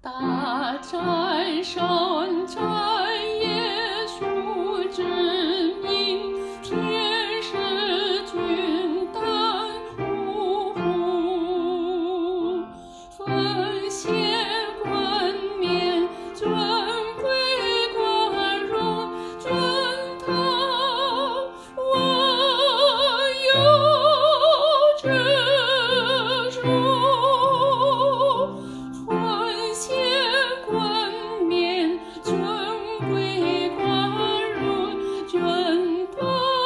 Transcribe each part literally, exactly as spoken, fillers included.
大寨山寨耶稣之名，天使君丹呼呼，奉献冠冕，尊贵光荣，尊他万有之主。奉献冠冕，尊贵光荣，尊他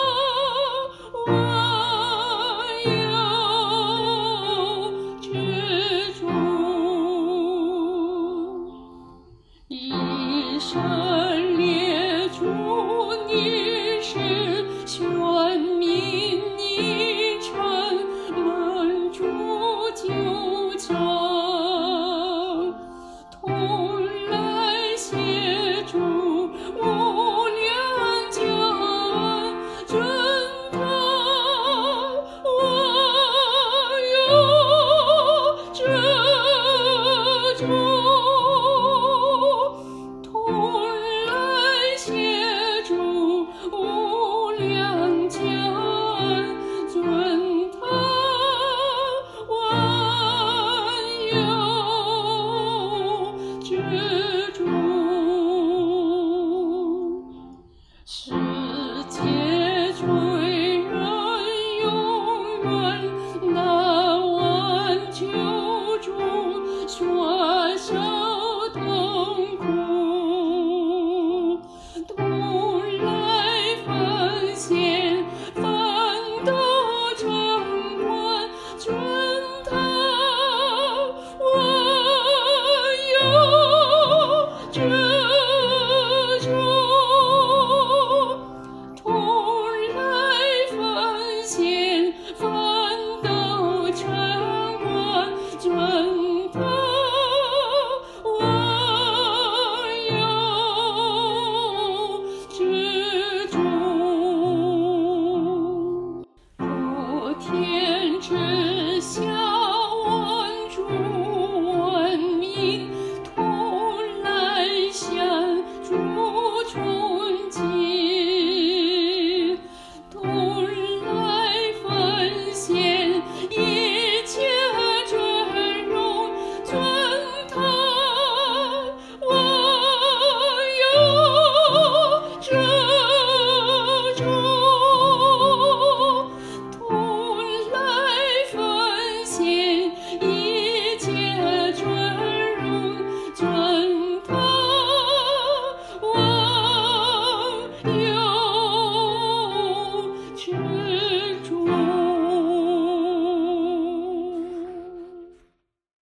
万有之主。一生列主，你是选民，你城门主救强，同来协助无量家恩，尊他万有之主。同来协助无量家恩，尊他万有之